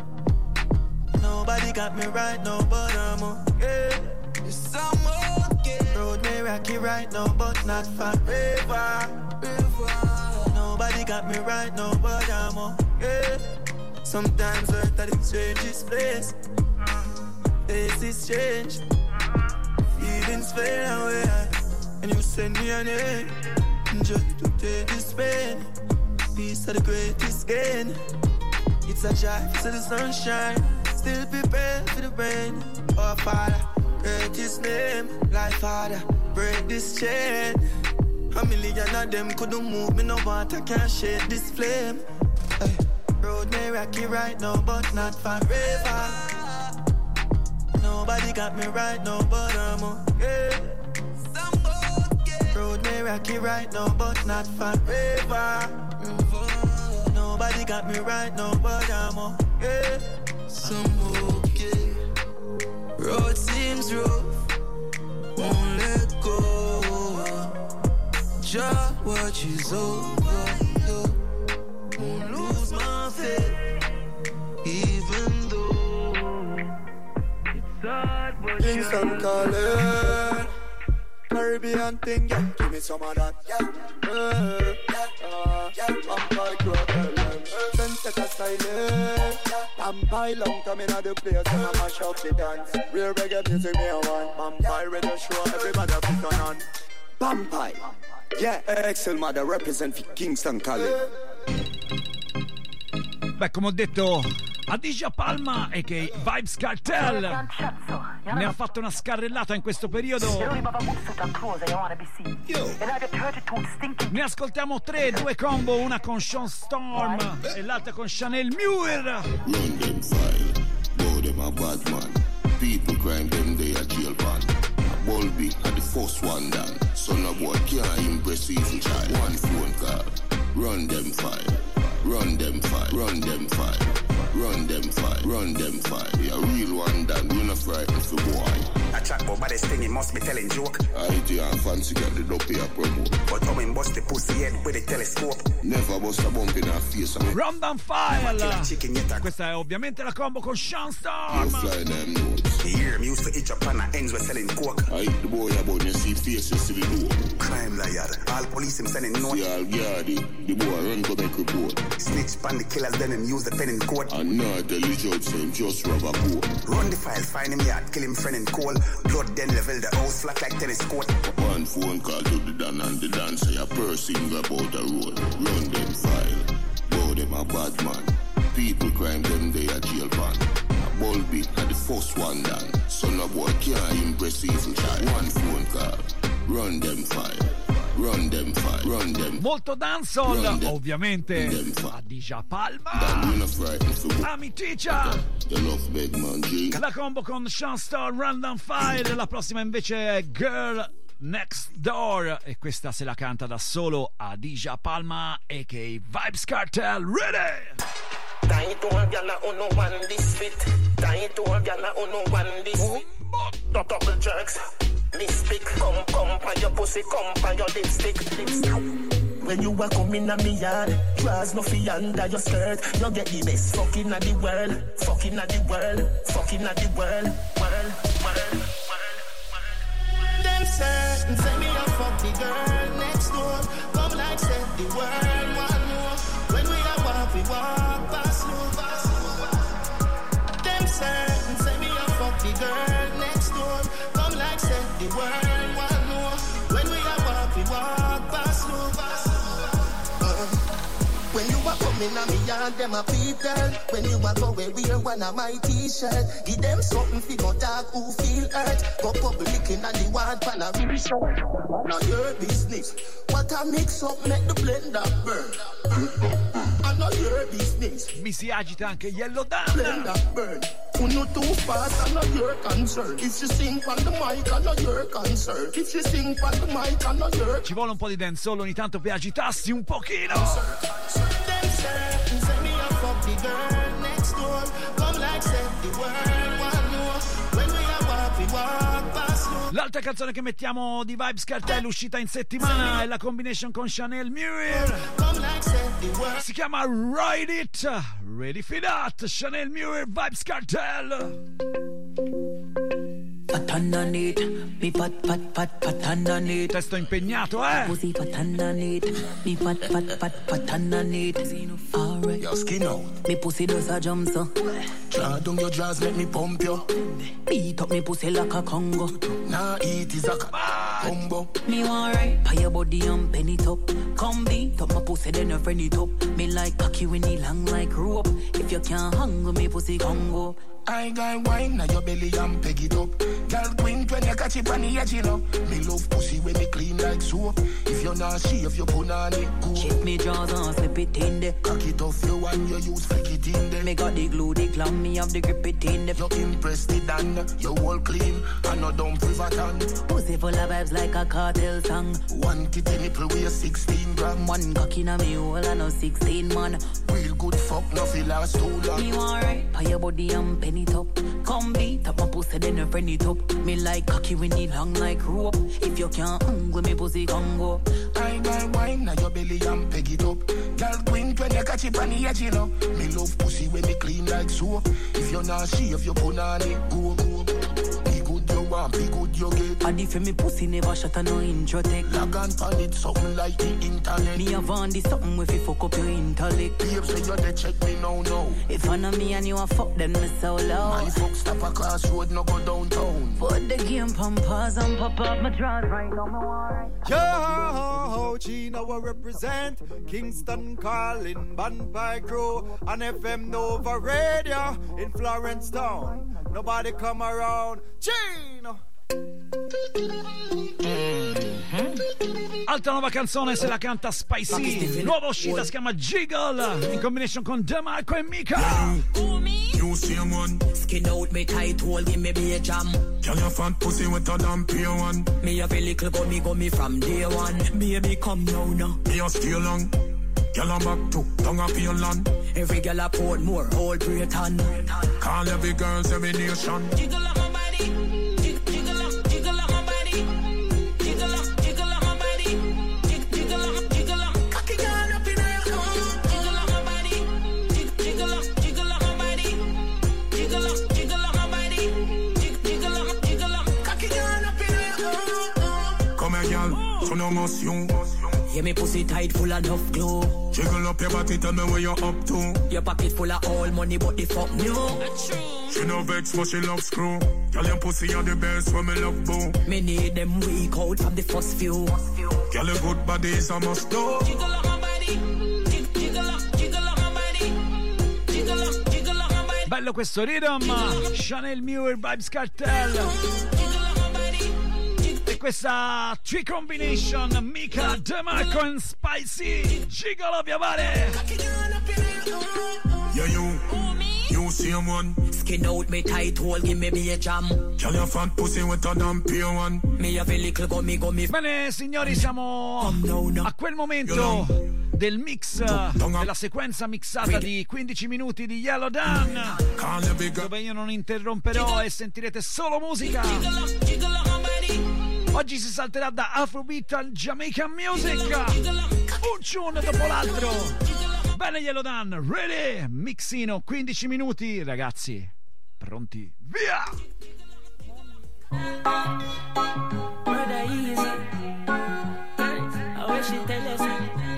Nobody got me right now, but I'm okay. Yes, I'm okay. Road may rocky right now, but not forever. Nobody got me right now, but I'm okay. Yeah. Sometimes earth at the strangest place. Faces change. Feelings fade away. And you send me an end. Just to take this pain. Peace are the greatest gain. It's a joy to the sunshine. Still prepare for the rain. Oh Father, break His name. Like Father, break this chain. A million of them couldn't move me, no water can't shake this flame. Hey, road may rocky right now, but not forever. Nobody got me right now, but I'm okay. Road may rocky right now, but not forever. Mm-hmm. Nobody got me right now, but I'm okay. Some okay. Road seems rough, won't let go. Just watch is over. Won't lose my faith, even though it's hard. But Kingston calling, Caribbean thing, yeah. Give me some of that, yeah. Uh, yeah, uh, yeah. Vampire crocodile, then set a silent. Vampire long time in the place and I mash up the dance. Real reggae music me I want. Vampire radio show, everybody put on on. Vampire, yeah. Excel Mother represent Kingston calling. Beh, come ho detto, Adidja Palma e che Vybz Kartel ne ha fatto una scarrellata in questo periodo. Ne ascoltiamo tre, due combo, una con Sean Storm e l'altra con Chanel Muir. Run them file, go them a bad man. People crime them they a jail ban. Bulby had the first one down. Son of boy can't impress even child. One phone call, run them file. Run them fight, run them fight, run them fight, run them fight. Yeah, a real one done, we're not frightened for boy. I chat about baddest thing, he must be telling joke. I do and fancy get the dope here promote. But how him bust the pussy head with a telescope. Never bust a bump in her face. Run them file. Questa è ovviamente la combo con Sean Storm. Fly them notes. Here, me used to itch up and ends with selling coke. I hit the boy about you see face, you see the door. Crime liar, all police him sending notes. See all yardy, the boy run go make report. Snitch pan the killers, then him use the pen in court. And now tell the judge say just rob a court. Run the file, find him yard, kill him friend in coal. Blood then level the house flat like tennis court. One phone call to the dan and the dan say a person about the road. Run them file, go them a bad man. People crime them they a jail ban. A bulby at the first one down. Son of boy can't impress even child. One phone call, run them file. Run them fight, run them. Molto dancehall, run them. Ovviamente Adidja Palma, Amitica, la combo con Sean Storm, Run Them File. La prossima invece è Girl Next Door e questa se la canta da solo Adidja Palma e che Vybz Kartel. Ready? Time to a gyal who no want this fit. Time to a gyal who no want this fit. Double jerks. Lipstick, come, come, by your pussy, come, by your lipstick, lipstick. When you walk come in a me yard, draws no fi under your skirt. You get the best fucking at the world, fucking at the world, fucking at the world, world, world, world, world. Them certain say me a fuck the girl next door. Come like say the world one more. When we a walk, we walk past you, past you. Them certain say me a fuck the girl next door. Like said the world one more. When we are walk, we walk past you. Uh, when you are coming at me yard, them a people. When you are go where wear one of my t-shirt. Give them something fi go talk who feel hurt. Go public in the ward pan a very short. Not your business. What a mix up make the blender burn. I know your business. Mi si agita anche Yellow Dan. Blender burn. Who know too fast, I know your concern. If you sing on the mic, I know your concern. If you sing on the mic, I know your. Ci vuole un po' di dance solo ogni tanto per agitarsi un pochino. L'altra canzone che mettiamo di Vybz Kartel uscita in settimana è la combination con Chanel Muir. Si chiama Ride It. Ready for that? Chanel Muir, Vybz Kartel. A underneath. Me pat pat pat pat underneath. Testo impegnato, eh. Pussy pat underneath. Me pat pat pat pat underneath. Alright. Your skin out. Me pussy does a jump so. Draw down your jaws, let me pump you. Beat up me pussy like a Congo. Nah, eat is a combo. Me want right, pay your body and penny top. Come beat up my pussy, then you friend it up. Me like cocky when he long like rope. If you can't hang with me pussy Congo. I got wine, now your belly and peg it up. Girl queen when you catch it on the edge, you know. Me love pussy when me clean like soap. If you're not shave, you put on it good. Check me jaws and slip it in there. Cock it off you and you use flick it in there. Me got the glue, the glam, me have the grip it in there. You impressed it and you all clean. And no dumb privaton. Pussy full of vibes like a cartel song. One titty nipple weigh sixteen gram. One cock in a me hole and no sixteen man. Real good fuck, no feel last too long. Me want right, pay your body and penny top. Come beat up my pussy, then you friend it up. Me like cocky when it long like rope. If you can't hang with me pussy Congo. I got wine, now your belly and peg it up. Girl queen when you catch it on the edge, you know. Me love pussy when me clean like soap. If you're not shave, you put on it go, go. Be good you want, be good you get. And if me pussy never shut a no intro tech. Log on pan it, something like the internet. Me have on this something with you fuck up your intellect. Babes say you dey check me now, now. If I know me and you a fuck, then me so loud. My fuck stop across road, no go downtown. Put the game pon pause and pop up my drawers right now, me want. Yo, Gina will represent Kingston calling Vampire Crew on F M Nova Radio in Florence Town. Nobody come around. Gina. Mm-hmm. Altra nuova canzone, se la canta Spicy. Nuova uscita, si chiama Jiggle in combination con DeMarco e Mika. You same one. Skin out me tight hole, give me be a jam. Girl, your fat pussy with a damn pure one. Me have a little go, me go me from day one. Baby, come now, now. Me a stay long. Girl, I'm back to tongue of your land. Every girl I put more, whole Britain. Call every girl's every nation. Jiggle up my body. Jiggle up, jiggle up my body. Jiggle up, jiggle up my body. Jiggle up, jiggle up. Cocky girl up in your own. Jiggle up my body. Jiggle up, jiggle up my body. Jiggle up, jiggle up my body. Jiggle up, jiggle up. Cocky girl up in your own. Come here, girl. So no must you. Yeah, me pussy tight full of enough glow. Jiggle up your body, tell me where you're up to. Your pocket full of all money, but the fuck no. She no vex, but she love screw. Girl, your pussy are the best when me love boo. Me need them weak out from the first few. Girl, your good body is a must do. Jiggle up my body. Jiggle up, jiggle up my body. Jiggle up, jiggle up my body. Bello questo rhythm. Chanel Muir, Vibes Cartel. Questa tree combination, Mika, DeMarco and Spicy. Jiggle up your body. Yeah, you, you same one. Skin out me tight hole, give me be a jam. Girl, your fat pussy with a damn pure one. Me have a little go, me go, me. Bene, signori, siamo a quel momento del mix, della sequenza mixata di quindici minuti di Yellow Dan, dove io non interromperò e sentirete solo musica. Oggi si salterà da Afrobeat al Jamaican Music, un tune dopo l'altro. Bene Yellow Dan, ready? Mixino, quindici minuti, ragazzi, pronti? Via! Brother easy, I wish you tell us.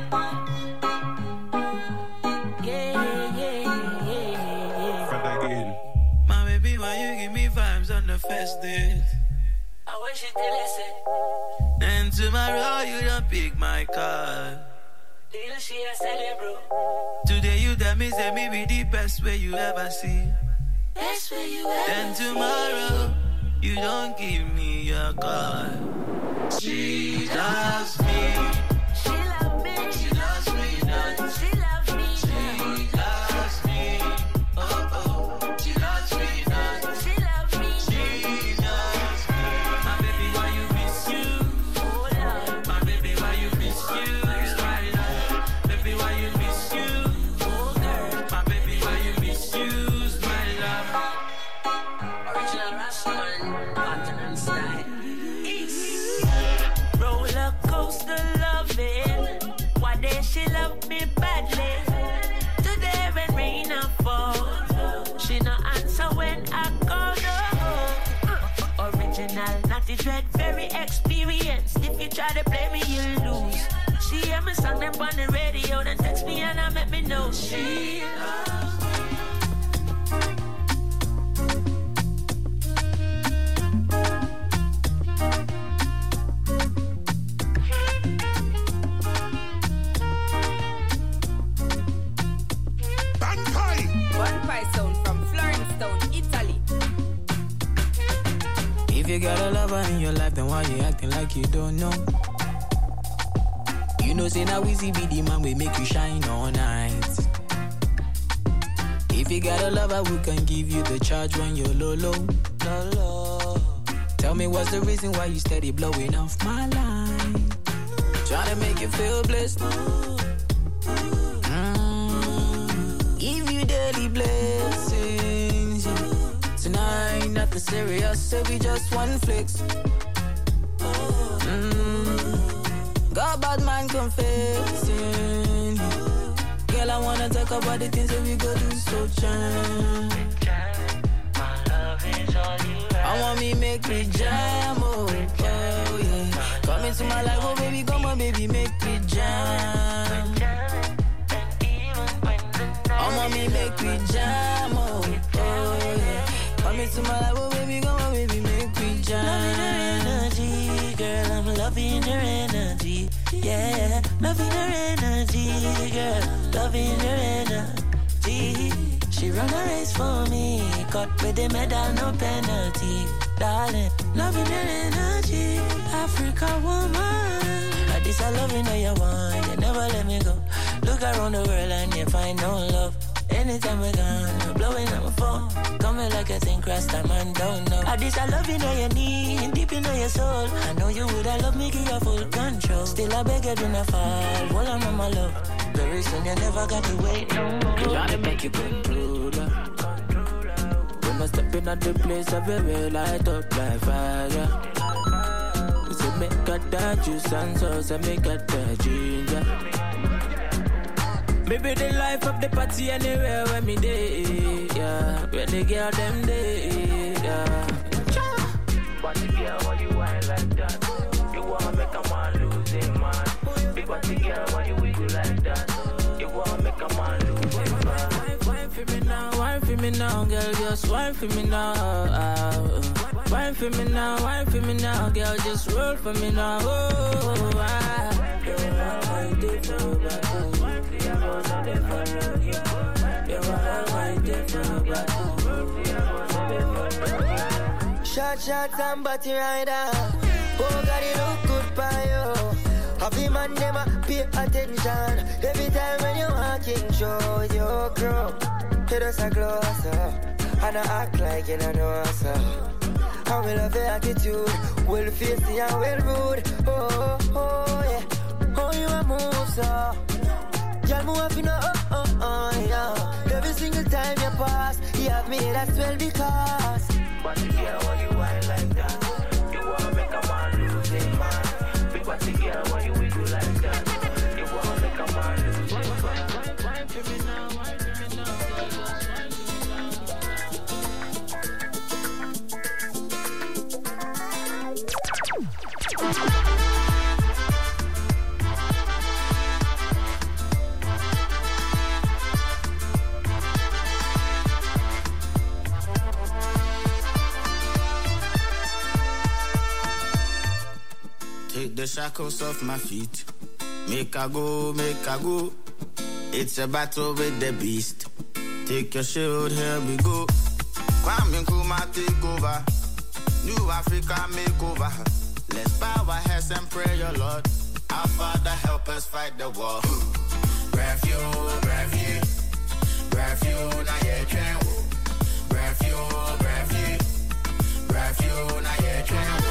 Yeah, yeah, yeah, yeah. My baby, why you give me vibes on the first date? I wish you tell us. Then tomorrow you don't pick my call. Little she a sell it, bro. Today you tell me say me be the best way you ever see. Best way you ever Then tomorrow you don't give me your call. She loves me. She loves me. She loves me not. She loves me. She loves me. Oh oh. She loves me not. She loves me. She loves me. My baby, why you miss you? Oh Lord. My baby, why you miss you? My love. Baby, why you miss you? Oh girl. My baby, why you miss you? My love. Original Rashman, continent style. East. Roller coaster love the dread, very experienced. If you try to play me, you'll lose. She hear me song them on the radio, then text me and I make me know she loves me. Bonfire sound from Florence Town, Italy. If you got a lover in your life, then why you acting like you don't know? You know, say now easy be the man we make you shine all night. If you got a lover who can give you the charge when you're low, low, low, low. Tell me what's the reason why you steady blowing off my line? Trying to make you feel blessed. Mm. Give you daily blessings. Tonight, nothing serious, so we just one flex. Mm. Got bad man confessing. Girl, I wanna talk about the things that we go do so jam. I want me make me jam, oh, oh yeah. Come into my life, oh baby, come on baby, make me jam. I want me make me jam, oh, oh yeah. Come into my life, oh baby, come on baby, make me jam. Loving her energy, girl, I'm loving her energy. Yeah, loving her energy, girl, loving her energy. She run a race for me, cut with the medal, no penalty. Darling, loving her energy, Africa woman. Like this I love you, know you want, you never let me go. Look around the world and you find no love. Anytime we're gone, blowing up my phone. Coming like a thing, cross time and don't know. Like this I love you, know you need, deep in your soul. I know you would, I love me, give you full control. Still I beg you, do not fall, hold on on my love. Very soon you never got to wait no more. Trying to make you controller. When I step in at the place, I very light up like fire. You say make got that juice and sauce, and make got that ginger. Maybe the life of the party anywhere where me day, yeah. Where the girl them day, yeah. But the girl, why you whine like that? You wanna make a man lose his mind. Big body girl, why you wiggle like that? You wanna make a man lose his mind. Wine for me now, wine for me now, girl, just wine for me now. Wine for me now, wine for me now, girl, just roll for me now. Oh, I, I did so bad. Shot, shot, and body rider. Oh, God, you look good by you. Happy man, never pay attention. Every time when you walking, show your crew. You just a closer, and I act like you don't know, sir. I will love your attitude, well feisty and well rude. Oh, oh, yeah. Oh, you a move, so. Y'all move up, you know, oh, oh, oh, yeah. Every single time you pass, you have me, that's well because. But the girl, why you whine like that? You wanna make a man lose his mind. Big body girl, why you wiggle like that? You wanna make a man lose his mind. Wine for me now, wine for me now. Take the shackles off my feet. Make I go, make I go. It's a battle with the beast. Take your shield, here we go. Kwame Nkrumah take over. New Africa make over. Let's bow our heads and pray, your Lord. Our Father, help us fight the war. Breath you, breath you. Breath you, now you can. Breath you, breath you. Breath you, now you can.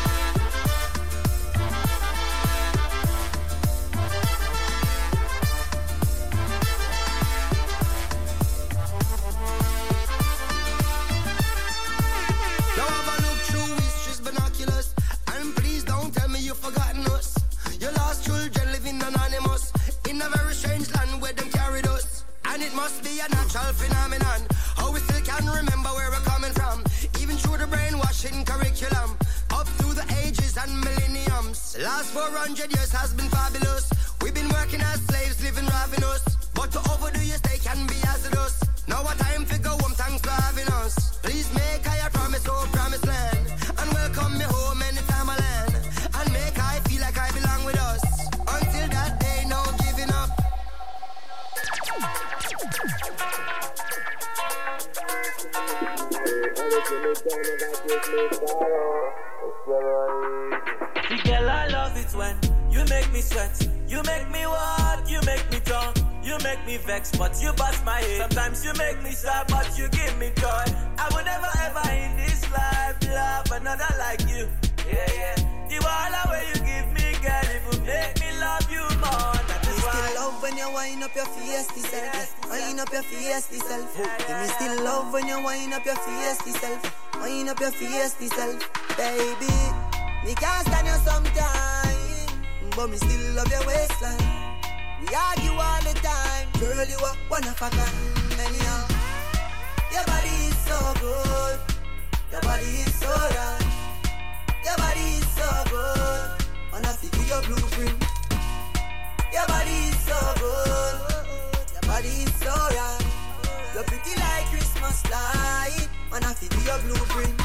Forgotten us. Your lost children living anonymous in a very strange land where them carried us. And it must be a natural phenomenon. How we still can remember where we're coming from, even through the brainwashing curriculum. up through the ages and millenniums. The last four hundred years has been fabulous. We've been working as slaves, living ravenous. But to overdo your stay can be hazardous. Now our time to go home, thanks for having us. Please make I a promise, oh promised land. And welcome me home anytime I land. And make I feel like I belong with us. Until that day, no giving up. Girl, I love it when you make me sweat. You make me what? You make me drunk. You make me vex, but you bust my head. Sometimes you make me sad, but you give me joy. I would never ever in this life love another like you. Yeah, yeah. The all way you give me, girl, it would make me love you more. That is why. Still love when you wind up your face, self. Wind up your face, self. Give me still love when you wind up your face, self. Wind up your face, self. Baby, me can't stand you sometime, but me still love your waistline. We argue all the time, girl, you are one of a kind. Anyhow, your body is so good, your body is so right, your body is so good. Wanna see your blueprint. Your body is so good, your body is so right. You're pretty like Christmas light. Wanna see your blueprint.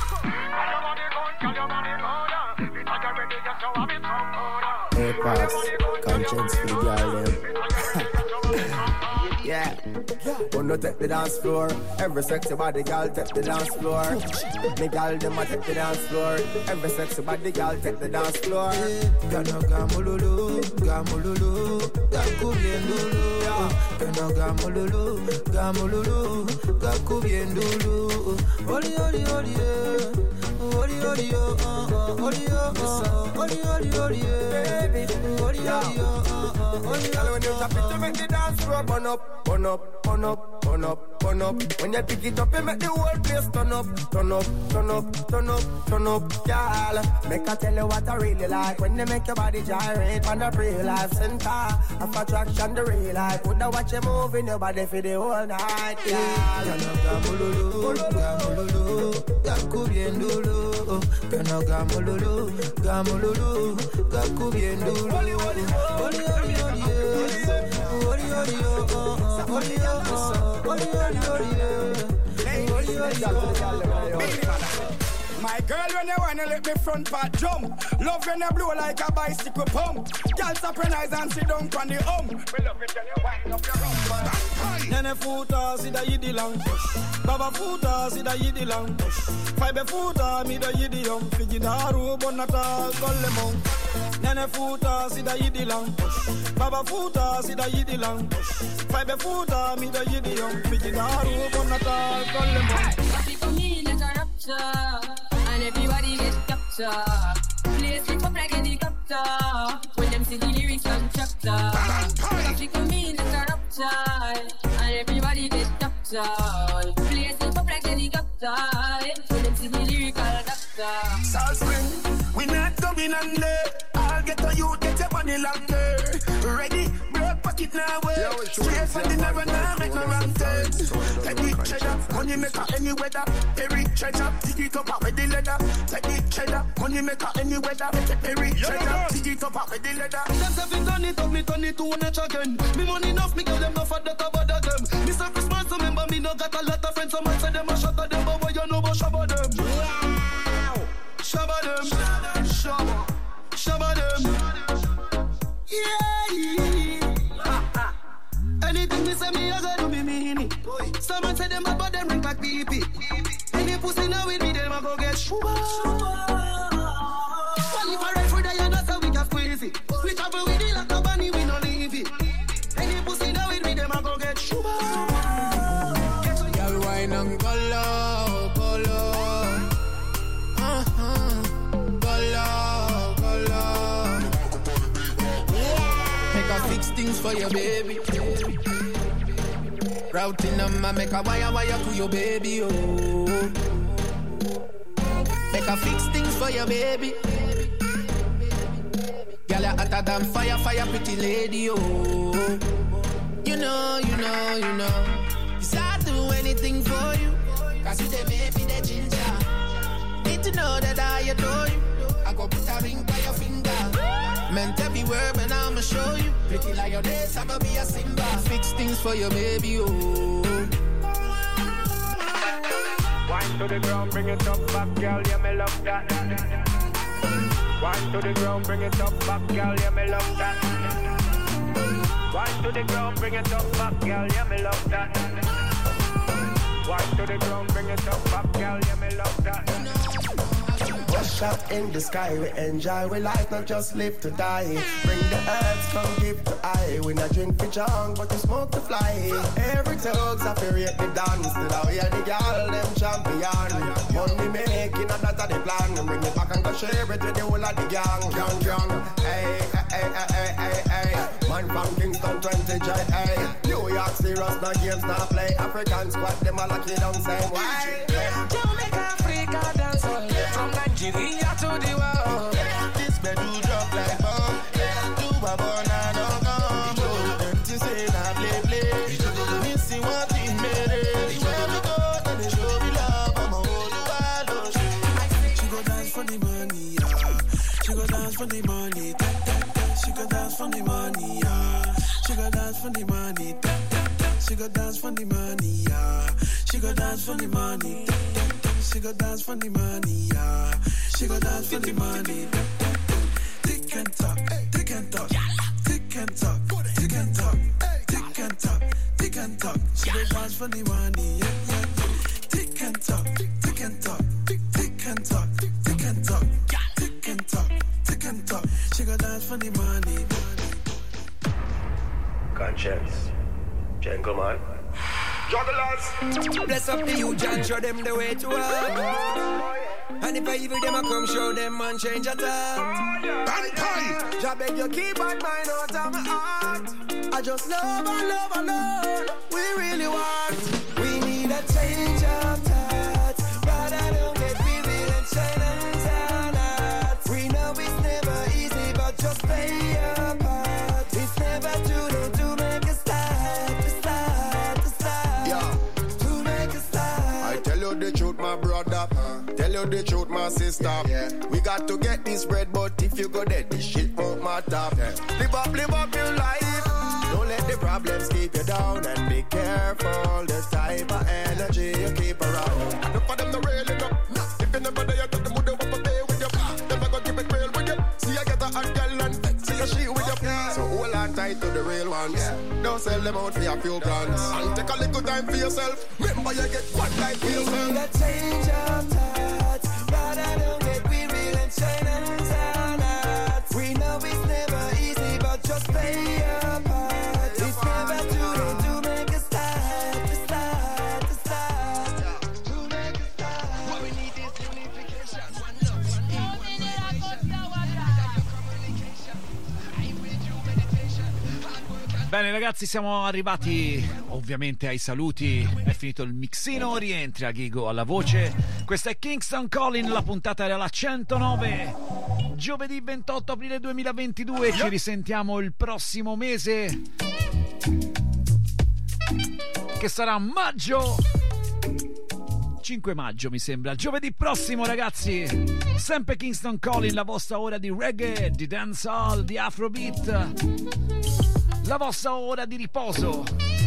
Hey, Pops, conscience for the girl, them. Yeah, wanna take the dance floor. Every sexy body girl take the dance floor. Me girl them a take the dance floor. Every sexy body girl take the dance floor. Gano gamululu, gamululu, gakubiendulu. Gano gamululu, gamululu, gakubiendulu. Oli oli oli, oli oli oh, oli oh, oli oli oli, baby, oli oli oh, oli. Girl, when you tap it, you make the dance floor burn up, burn up, burn up, burn up, burn up. When you pick it up, you make the whole place turn up, turn up, turn up, turn up, turn up. Girl, make I tell you what I really like. When they make your body gyrate on the real life center of attraction, the real life. Would I watch you move in your body for the whole night, girl? Gano gamululu, gamululu, gakubiendulu. Gano gamululu, gamululu, gakubiendulu. Oli oli oli oli, oli oli oh, oli oh, oli oli oli, oli oli oh. My girl, when you wanna let me front part jump. Love when you blow like a bicycle pump. Girl, surprise and sit down on the hum. We love it when you wind up your rump. Nene futa sida yidi lang Baba futa sida yidi lang Five futa mi da yidi yom Fiji daru bonata golle mon Nene futa sida yidi lang Baba futa sida yidi lang Five futa mi da yidi yom Fiji daru bonata golle mon Happy for me like a rapture and everybody get captured. Place it up like a helicopter when them see the lyrics on chapter. Happy for me like a rapture and everybody get captured. Place it up like a helicopter when them see the lyrical doctor. South Spring, we not coming under. I'll get to you, get your money longer. Ready, broke pocket now, way. Straight for the never now, make no wrong turns. Take the cheddar, money maker any weather. Perry treasure, dig it up out with the leather. Take the cheddar, money maker any weather. Perry treasure, dig it up out with the leather. Them say fi turn it up, me turn it to one again. Me money enough, me give them enough for that bother them. Mister Christmas, remember me no got a lot of friends. Some say them a shot at them, but what you know about shabba them? Wow, shabba them, shabba, shabba them. Yeah, yeah. Anything me say me, I gotta do me mean it. Someone say them about them ring back pee pee. Any pussy now with me, them I go get shuba. Well, if I ride for the that's how we get crazy. We travel with it like a bunny, we no leave it. Any pussy now with me, them I go get shuba. Girl, wine and go low, go low. Uh-huh. Go low, go low. Make a fix things for your baby. Routing them and make a wire wire to your baby, oh. Make a fix things for your baby. Girl, you're hotter than fire, fire, pretty lady, oh. You know, you know, you know. Yes, I'll do anything for you. Cause you they make me the ginger. Need to know that I adore you. go put a ring by your finger. Meant every word when I'ma show you. Pretty like your days, I'ma be a Simba. Fix things for you, baby, oh. Wine to the ground, bring it up back, girl, yeah, me love that. Wine to the ground, bring it up back, girl, yeah, me love that. Wine to the ground, bring it up back, girl, yeah, me love that. Wine to the ground, bring it up back, girl, yeah, me love that. Wash up in the sky, we enjoy we life, not just live to die. Bring the herbs from gift to eye. We not drink for junk, but we smoke to fly. Every tug's a period the dance. Still out here the girl, them champion. Money making, and that's the plan. Bring it back and go share it with the whole of the gang. Gang, gang, hey, hey, hey, hey, hey, hey. Man from Kingston twenty J, hey. New York serious, no games, no play. African squad, them all lucky down same way. Jamaica, Africa, dance all from Nigeria to the world. This bed do drop like bomb. Do a banana come. Empty say na play play. Me see what we made it. Where we go, then they show me love. I'm a whole world. She go dance for the money, yeah. She go dance for the money. She go dance for the money, yeah. She go dance for the money. She go dance for the money, yeah. She go dance for the money. She go dance for the money, yeah. She go dance for the money. Tick and talk, tick and talk, tick and talk, tick and talk, tick and talk, tick and talk. She go dance for the money, yeah, yeah. Tick and talk, tick and talk, tick and talk, tick and talk, tick and talk, tick and talk. She go dance for the money. Conscience, gentlemen. Jugglers. Bless up the youth and show them the way to work. And if I evil them, I come show them man change a thought. Bantai. Jah beg you keep on mind out of my heart. I just love and love alone. We really want. We need a change of thoughts. But I don't get weary and shine and turn out. We know it's never easy, but just play your part. It's never too late to make a start. To start, to start. Yeah. To make a start. I tell you the truth, my brother. Tell you the truth, my sister. Yeah. We got to get this bread, but if you go dead, this shit won't matter. Yeah. Live up, live up your life. Don't let the problems keep you down, and be careful the type of energy you keep around. Look for them to really know. If you never there, you got them with the up there with you. Them not gonna keep it real with you. See you get a hot girl and see a she with you. Yeah. So hold on tight to the real ones. Yeah. Don't sell them out for your few plans. And take a little time for yourself. Remember you get one life for yourself. We need a change of thoughts, but I don't get weary and shine and turn out. We know it's never easy, but just play your part. It's never too late to make a start, to start, to start, to make a start. What we need is unification. One love, one Bene ragazzi, siamo arrivati ovviamente ai saluti. È finito il mixino, rientra Ghigo alla voce. Questa è Kingston Calling, la puntata era la centonove. Giovedì ventotto aprile duemilaventidue. Ci risentiamo il prossimo mese, che sarà maggio, cinque maggio mi sembra. Giovedì prossimo ragazzi, sempre Kingston Calling, la vostra ora di reggae, di dancehall, di afrobeat, la vostra ora di riposo.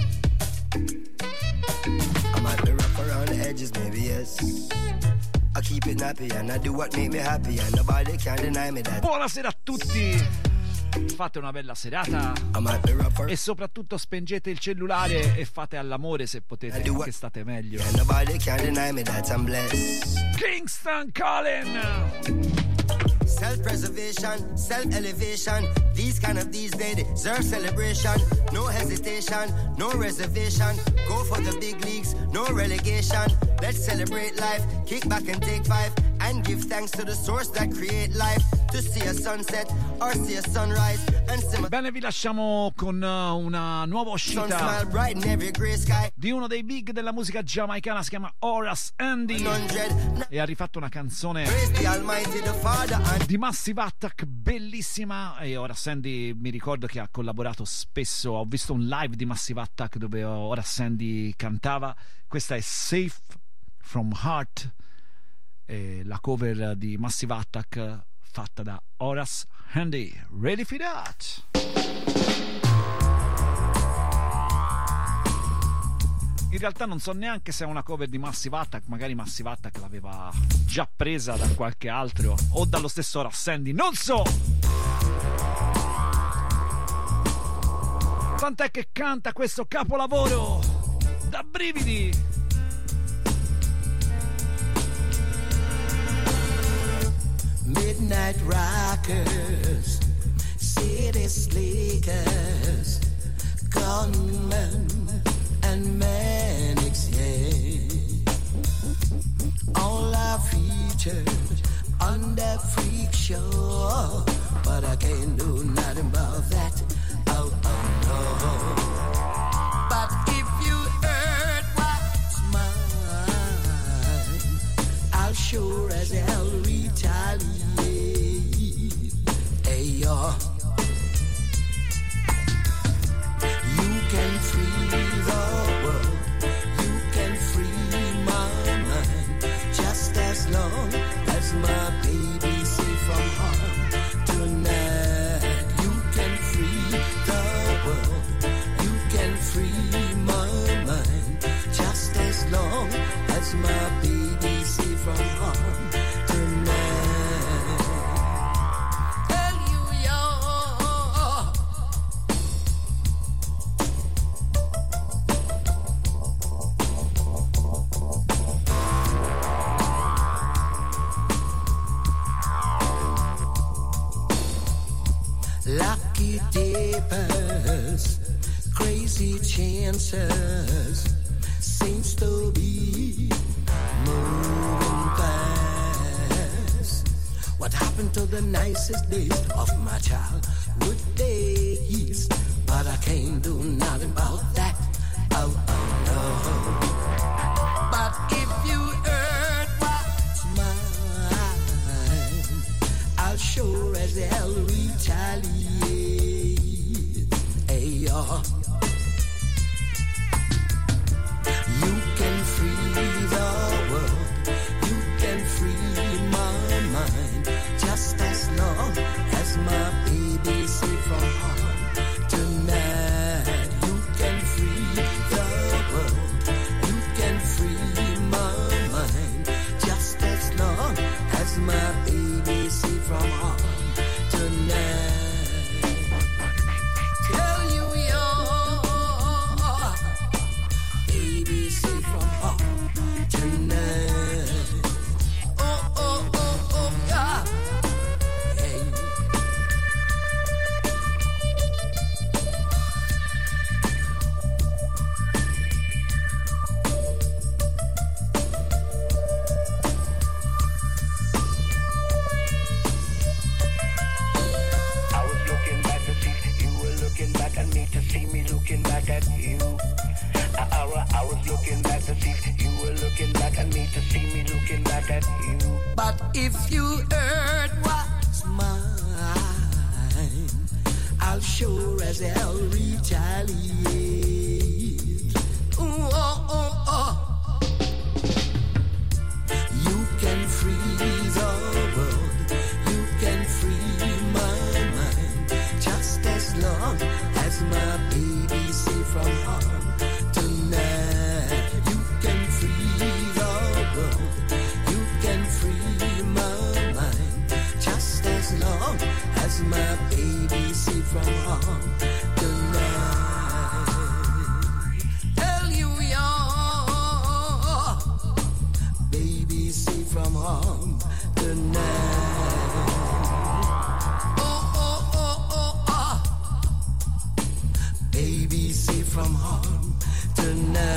I might be rough around the edges, maybe yes. I keep it nappy and I do what make me happy, and nobody can deny me that. Buonasera a tutti. Fate una bella serata e soprattutto spengete il cellulare e fate all'amore se potete, che state meglio. And nobody can deny me that I'm blessed. Kingston Calling. Self-preservation, self-elevation. These kind of these days deserve celebration. No hesitation, no reservation. Go for the big leagues, no relegation. Let's celebrate life, kick back and take five, and give thanks to the source that create life. To see a sunset or see a sunrise and sim- Bene, vi lasciamo con una nuova uscita di uno dei big della musica giamaicana, si chiama Horace Andy e ha rifatto una canzone di Massive Attack bellissima. E Horace Andy, mi ricordo che ha collaborato spesso, ho visto un live di Massive Attack dove Horace Andy cantava. Questa è Safe from Heart, e la cover di Massive Attack fatta da Horace Handy. Ready for that? In realtà non so neanche se è una cover di Massive Attack, magari Massive Attack l'aveva già presa da qualche altro o dallo stesso Horace Handy, non so! Tant'è che canta questo capolavoro da brividi. Midnight rockers, city slickers, gunmen and manics, yeah. All are featured on that freak show, but I can't do nothing about that. Oh, oh no. But if you heard what's mine, I'll sure as hell retaliate. Hey, yo. You can free the world, you can free my mind, just as long as my baby safe from harm tonight. You can free the world, you can free my mind, just as long as my baby safe from harm tonight. Tell you, yo. Lucky dippers, crazy chances, seems to be moving fast. What happened to the nicest days of my childhood days? But I can't do nothing about that. Oh, oh no. But if you heard what's mine, I'll sure as hell retaliate. Hey, yo. You can free the world, you can free my mind, just as long as my baby safe from harm tonight. You can free the world, you can free my mind, just as long as my baby safe from harm tonight. Tell you, yo, baby safe from harm tonight. Oh, oh, oh, oh, yeah. Hey. I was looking back to see you were looking back at me to see me looking back at you. I, I, I was looking back to see you were looking back at me to see me looking back at you. But if you heard what's mine, I'll sure as hell retaliate. Ooh, oh, oh, oh. You can free the world, you can free my mind, just as long as my baby safe from harm tonight. You can free the world, you can free my mind, just as long as my baby safe from harm tonight. Tell you, yo, baby safe from harm tonight. Oh, oh, oh, oh, oh. Baby safe from harm tonight.